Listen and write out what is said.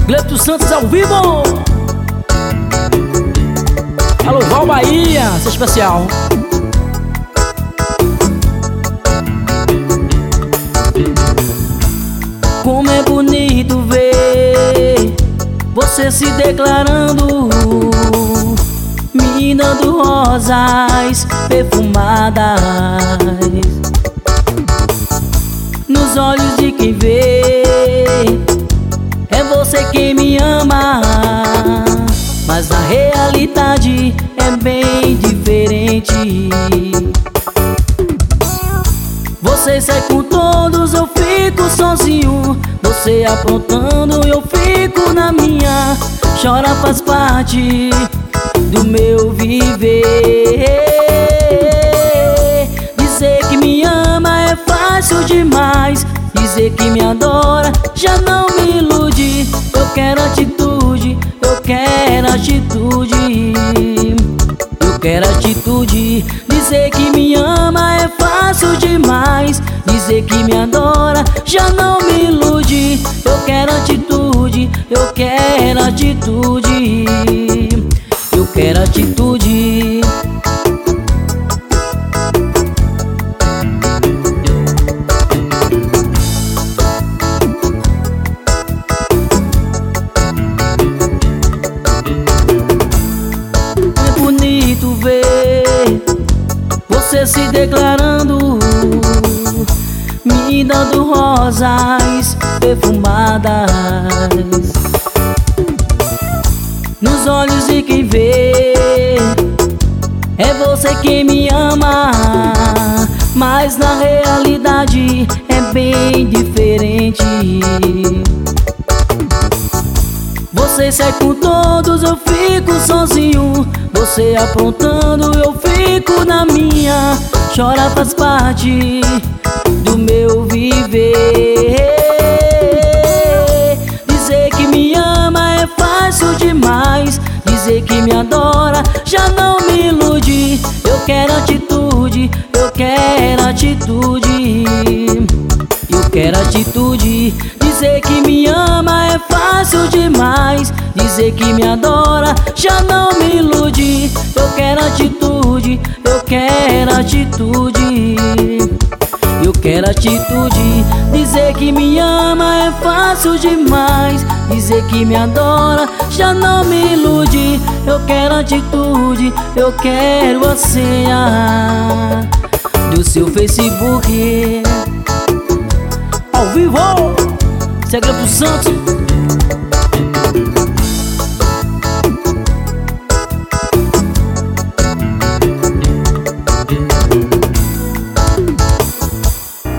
Gleito Santos ao vivo. Alô, Val Bahia, essa é especial. Como é bonito ver você se declarando, me dando rosas perfumadas nos olhos de quem vê. É você quem me ama, mas a realidade é bem diferente. Você sai com todos, eu fico sozinho. Você aprontando, eu fico na minha. Chora faz parte do meu viver. Dizer que me ama é fácil demais. Dizer que me adora já não me ilude. Eu quero atitude, eu quero atitude. Eu quero atitude. Dizer que me ama é fácil demais. Dizer que me adora já não me ilude. Eu quero atitude, eu quero atitude. Eu quero atitude. É bonito ver você se declarando, me dando rosas perfumadas nos olhos de quem vê. É você quem me ama, mas na realidade é bem diferente. Você sai com todos, eu fico sozinho. Você aprontando, eu fico na minha. Chora faz parte do meu viver. Dizer que me ama é fácil demais. Dizer que me adora já não me ilude. Eu quero atitude, eu quero atitude. Eu quero atitude. Dizer que me ama é fácil demais. Dizer que me adora já não me ilude. Eu quero atitude, eu quero atitude. Eu quero atitude. Dizer que me ama é fácil demais. Dizer que me adora já não me ilude. Eu quero atitude, eu quero a senha do seu Facebook ao vivo. Segredo Santos